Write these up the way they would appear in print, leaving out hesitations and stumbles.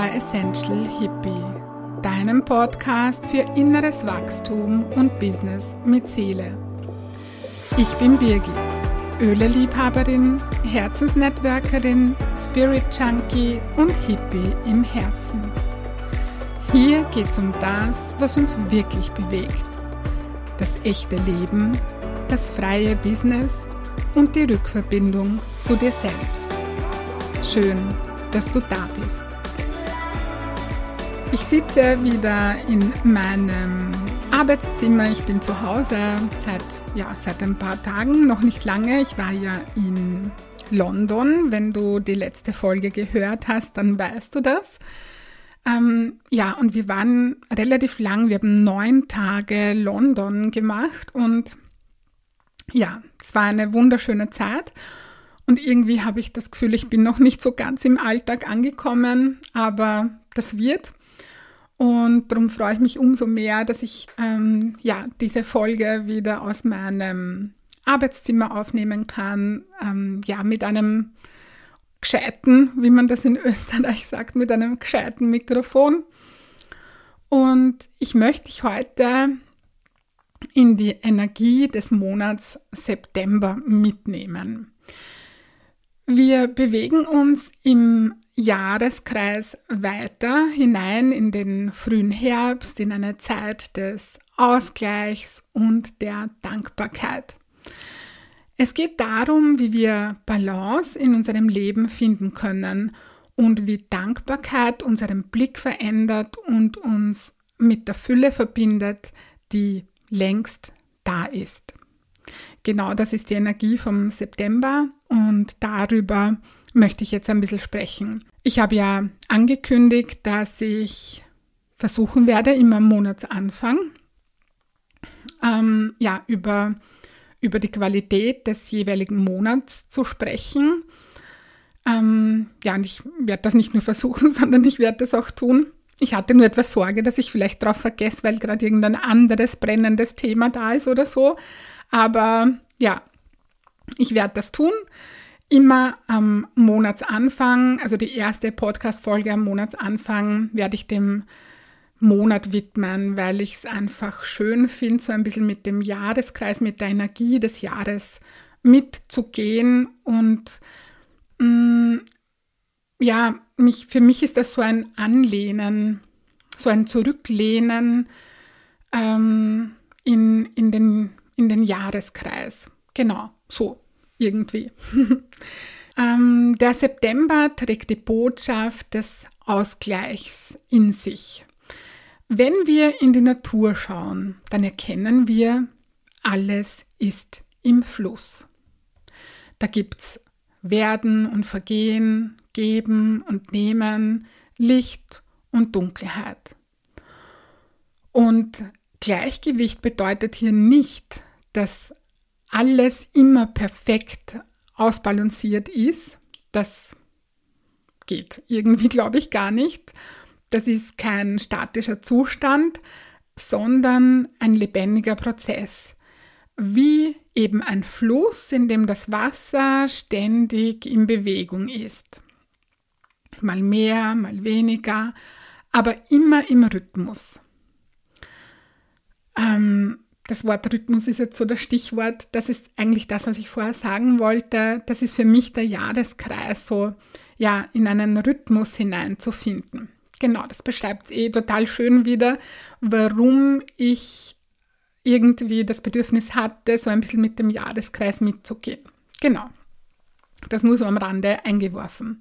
Essential Hippie, deinem Podcast für inneres Wachstum und Business mit Seele. Ich bin Birgit, Öle-Liebhaberin, Herzensnetzwerkerin, Spirit Junkie und Hippie im Herzen. Hier geht es um das, was uns wirklich bewegt. Das echte Leben, das freie Business und die Rückverbindung zu dir selbst. Schön, dass du da bist. Ich sitze wieder in meinem Arbeitszimmer. Ich bin zu Hause seit ein paar Tagen, noch nicht lange. Ich war ja in London. Wenn du die letzte Folge gehört hast, dann weißt du das. Und wir waren relativ lang. Wir haben 9 Tage London gemacht und ja, es war eine wunderschöne Zeit. Und irgendwie habe ich das Gefühl, ich bin noch nicht so ganz im Alltag angekommen, aber das wird. Und darum freue ich mich umso mehr, dass ich diese Folge wieder aus meinem Arbeitszimmer aufnehmen kann, mit einem gescheiten, wie man das in Österreich sagt, mit einem gescheiten Mikrofon. Und ich möchte dich heute in die Energie des Monats September mitnehmen. Wir bewegen uns im Jahreskreis weiter hinein in den frühen Herbst, in eine Zeit des Ausgleichs und der Dankbarkeit. Es geht darum, wie wir Balance in unserem Leben finden können und wie Dankbarkeit unseren Blick verändert und uns mit der Fülle verbindet, die längst da ist. Genau, das ist die Energie vom September und darüber möchte ich jetzt ein bisschen sprechen. Ich habe ja angekündigt, dass ich versuchen werde, immer am Monatsanfang über die Qualität des jeweiligen Monats zu sprechen. Und ich werde das nicht nur versuchen, sondern ich werde das auch tun. Ich hatte nur etwas Sorge, dass ich vielleicht drauf vergesse, weil gerade irgendein anderes brennendes Thema da ist oder so. Aber ja, ich werde das tun. Immer am Monatsanfang, also die erste Podcast-Folge am Monatsanfang, werde ich dem Monat widmen, weil ich es einfach schön finde, so ein bisschen mit dem Jahreskreis, mit der Energie des Jahres mitzugehen. Und für mich ist das so ein Anlehnen, so ein Zurücklehnen in den Jahreskreis. Genau, so irgendwie. Der September trägt die Botschaft des Ausgleichs in sich. Wenn wir in die Natur schauen, dann erkennen wir, alles ist im Fluss. Da gibt es Werden und Vergehen, Geben und Nehmen, Licht und Dunkelheit. Und Gleichgewicht bedeutet hier nicht, dass alles immer perfekt ausbalanciert ist. Das geht irgendwie, glaube ich, gar nicht. Das ist kein statischer Zustand, sondern ein lebendiger Prozess. Wie eben ein Fluss, in dem das Wasser ständig in Bewegung ist. Mal mehr, mal weniger, aber immer im Rhythmus. Das Wort Rhythmus ist jetzt so das Stichwort. Das ist eigentlich das, was ich vorher sagen wollte. Das ist für mich der Jahreskreis, so in einen Rhythmus hineinzufinden. Genau, das beschreibt es total schön wieder, warum ich irgendwie das Bedürfnis hatte, so ein bisschen mit dem Jahreskreis mitzugehen. Genau, das nur so am Rande eingeworfen.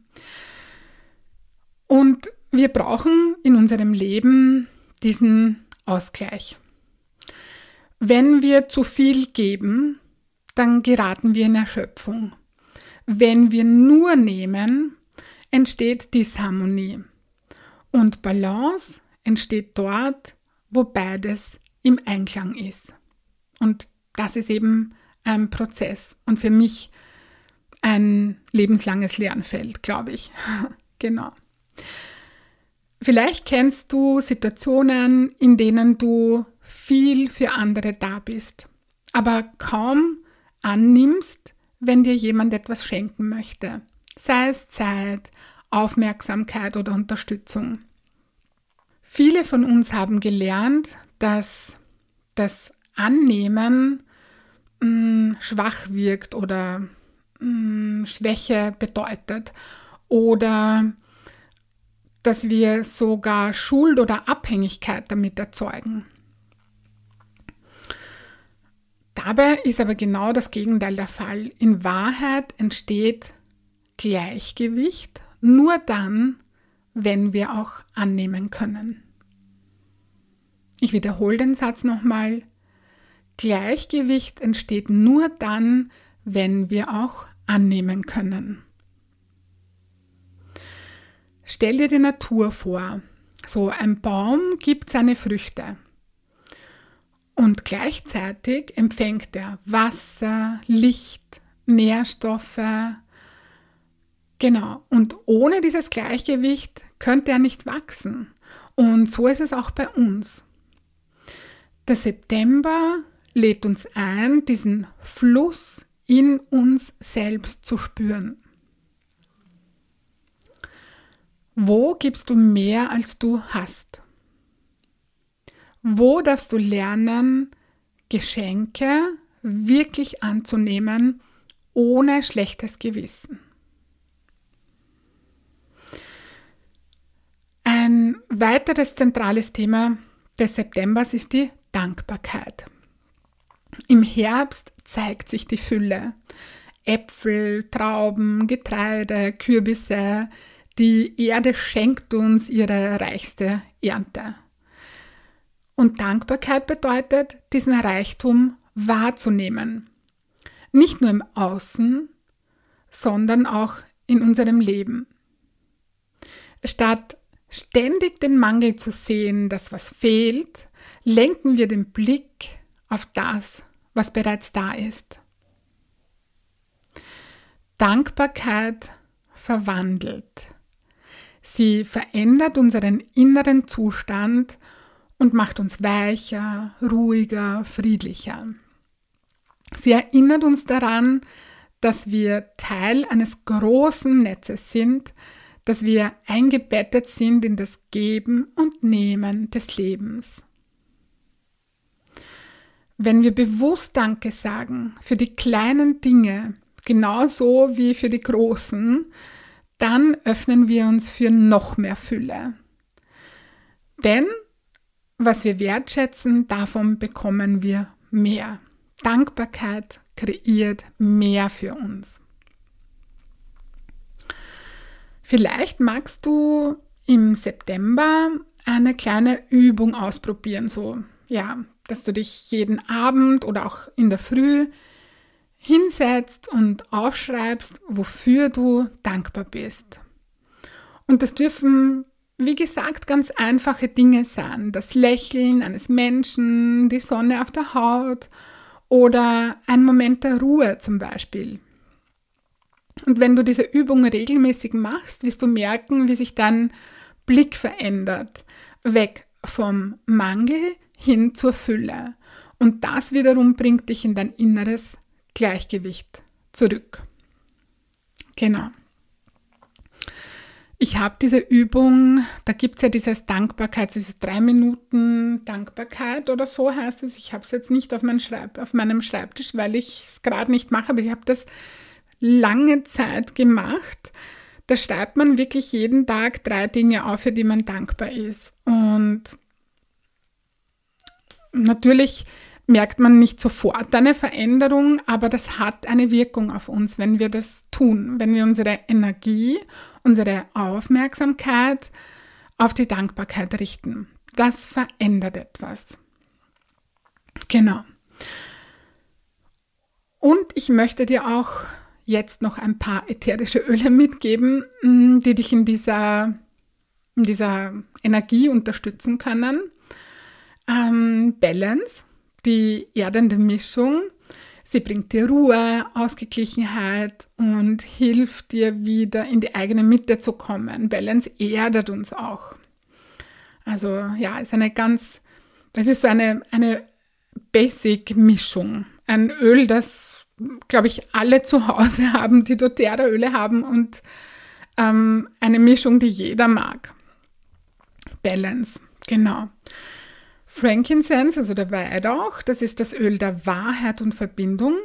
Und wir brauchen in unserem Leben diesen Ausgleich. Wenn wir zu viel geben, dann geraten wir in Erschöpfung. Wenn wir nur nehmen, entsteht Disharmonie. Und Balance entsteht dort, wo beides im Einklang ist. Und das ist eben ein Prozess und für mich ein lebenslanges Lernfeld, glaube ich. Genau. Vielleicht kennst du Situationen, in denen du viel für andere da bist, aber kaum annimmst, wenn dir jemand etwas schenken möchte. Sei es Zeit, Aufmerksamkeit oder Unterstützung. Viele von uns haben gelernt, dass das Annehmen schwach wirkt oder Schwäche bedeutet oder dass wir sogar Schuld oder Abhängigkeit damit erzeugen. Dabei ist aber genau das Gegenteil der Fall. In Wahrheit entsteht Gleichgewicht nur dann, wenn wir auch annehmen können. Ich wiederhole den Satz nochmal. Gleichgewicht entsteht nur dann, wenn wir auch annehmen können. Stell dir die Natur vor. So ein Baum gibt seine Früchte. Und gleichzeitig empfängt er Wasser, Licht, Nährstoffe. Genau. Und ohne dieses Gleichgewicht könnte er nicht wachsen. Und so ist es auch bei uns. Der September lädt uns ein, diesen Fluss in uns selbst zu spüren. Wo gibst du mehr, als du hast? Wo darfst du lernen, Geschenke wirklich anzunehmen, ohne schlechtes Gewissen? Ein weiteres zentrales Thema des Septembers ist die Dankbarkeit. Im Herbst zeigt sich die Fülle. Äpfel, Trauben, Getreide, Kürbisse. Die Erde schenkt uns ihre reichste Ernte. Und Dankbarkeit bedeutet, diesen Reichtum wahrzunehmen. Nicht nur im Außen, sondern auch in unserem Leben. Statt ständig den Mangel zu sehen, dass was fehlt, lenken wir den Blick auf das, was bereits da ist. Dankbarkeit verwandelt. Sie verändert unseren inneren Zustand und macht uns weicher, ruhiger, friedlicher. Sie erinnert uns daran, dass wir Teil eines großen Netzes sind, dass wir eingebettet sind in das Geben und Nehmen des Lebens. Wenn wir bewusst Danke sagen für die kleinen Dinge, genauso wie für die großen, dann öffnen wir uns für noch mehr Fülle. Denn was wir wertschätzen, davon bekommen wir mehr. Dankbarkeit kreiert mehr für uns. Vielleicht magst du im September eine kleine Übung ausprobieren, dass du dich jeden Abend oder auch in der Früh hinsetzt und aufschreibst, wofür du dankbar bist. Und das dürfen, wie gesagt, ganz einfache Dinge sein. Das Lächeln eines Menschen, die Sonne auf der Haut oder ein Moment der Ruhe zum Beispiel. Und wenn du diese Übung regelmäßig machst, wirst du merken, wie sich dein Blick verändert. Weg vom Mangel hin zur Fülle. Und das wiederum bringt dich in dein inneres Gleichgewicht zurück. Genau. Ich habe diese Übung, da gibt es ja diese 3 Minuten Dankbarkeit oder so heißt es. Ich habe es jetzt nicht auf meinem Schreibtisch, weil ich es gerade nicht mache, aber ich habe das lange Zeit gemacht. Da schreibt man wirklich jeden Tag 3 Dinge auf, für die man dankbar ist. Und natürlich merkt man nicht sofort eine Veränderung, aber das hat eine Wirkung auf uns, wenn wir das tun, wenn wir unsere Energie, unsere Aufmerksamkeit auf die Dankbarkeit richten. Das verändert etwas. Genau. Und ich möchte dir auch jetzt noch ein paar ätherische Öle mitgeben, die dich in dieser Energie unterstützen können. Balance, die erdende Mischung, sie bringt dir Ruhe, Ausgeglichenheit und hilft dir wieder in die eigene Mitte zu kommen. Balance erdet uns auch. Also ja, das ist so eine Basic-Mischung. Ein Öl, das, glaube ich, alle zu Hause haben, die doTERRA-Öle haben und Eine Mischung, die jeder mag. Balance, genau. Frankincense, also der Weihrauch, das ist das Öl der Wahrheit und Verbindung.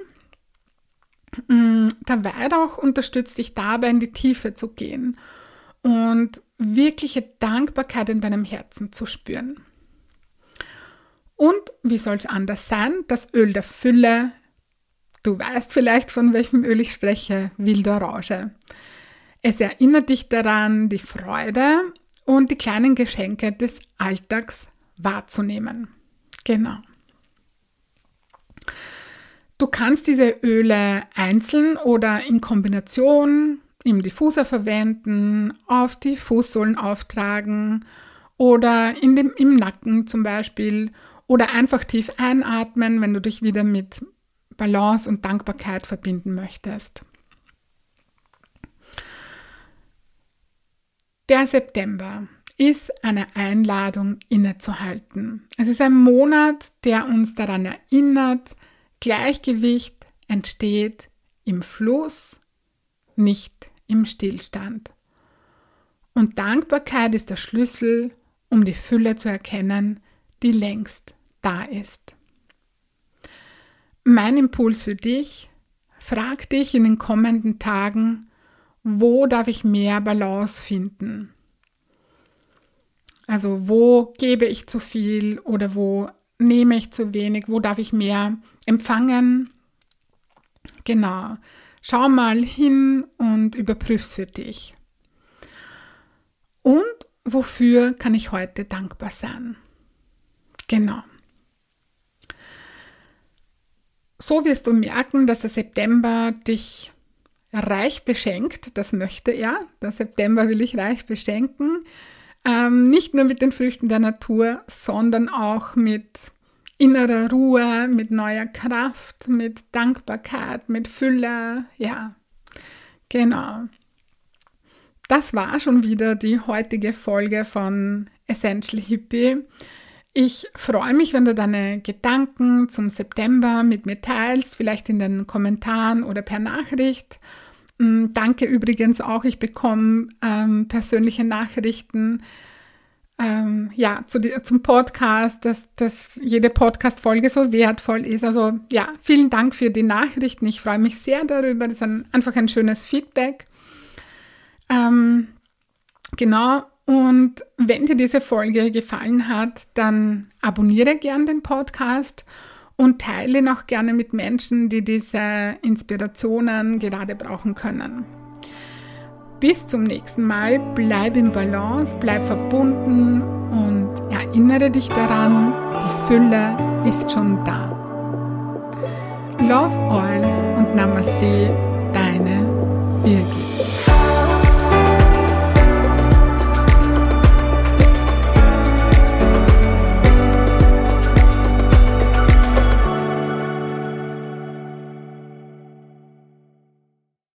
Der Weihrauch unterstützt dich dabei, in die Tiefe zu gehen und wirkliche Dankbarkeit in deinem Herzen zu spüren. Und wie soll es anders sein? Das Öl der Fülle. Du weißt vielleicht, von welchem Öl ich spreche, wilde Orange. Es erinnert dich daran, die Freude und die kleinen Geschenke des Alltags wahrzunehmen. Genau. Du kannst diese Öle einzeln oder in Kombination im Diffuser verwenden, auf die Fußsohlen auftragen oder im Nacken zum Beispiel oder einfach tief einatmen, wenn du dich wieder mit Balance und Dankbarkeit verbinden möchtest. Der September ist eine Einladung, innezuhalten. Es ist ein Monat, der uns daran erinnert, Gleichgewicht entsteht im Fluss, nicht im Stillstand. Und Dankbarkeit ist der Schlüssel, um die Fülle zu erkennen, die längst da ist. Mein Impuls für dich: Frag dich in den kommenden Tagen, wo darf ich mehr Balance finden? Also wo gebe ich zu viel oder wo nehme ich zu wenig? Wo darf ich mehr empfangen? Genau. Schau mal hin und überprüf's für dich. Und wofür kann ich heute dankbar sein? Genau. So wirst du merken, dass der September dich reich beschenkt. Das möchte er. Der September will ich reich beschenken. Nicht nur mit den Früchten der Natur, sondern auch mit innerer Ruhe, mit neuer Kraft, mit Dankbarkeit, mit Fülle. Ja, genau. Das war schon wieder die heutige Folge von Essential Hippie. Ich freue mich, wenn du deine Gedanken zum September mit mir teilst, vielleicht in den Kommentaren oder per Nachricht. Danke übrigens auch, ich bekomme persönliche Nachrichten zum Podcast, dass jede Podcast-Folge so wertvoll ist. Also ja, vielen Dank für die Nachrichten. Ich freue mich sehr darüber. Das ist einfach ein schönes Feedback. Genau. Und wenn dir diese Folge gefallen hat, dann abonniere gern den Podcast und teile ihn auch gerne mit Menschen, die diese Inspirationen gerade brauchen können. Bis zum nächsten Mal, bleib im Balance, bleib verbunden und erinnere dich daran, die Fülle ist schon da. Love Oils und Namaste, deine Birgit.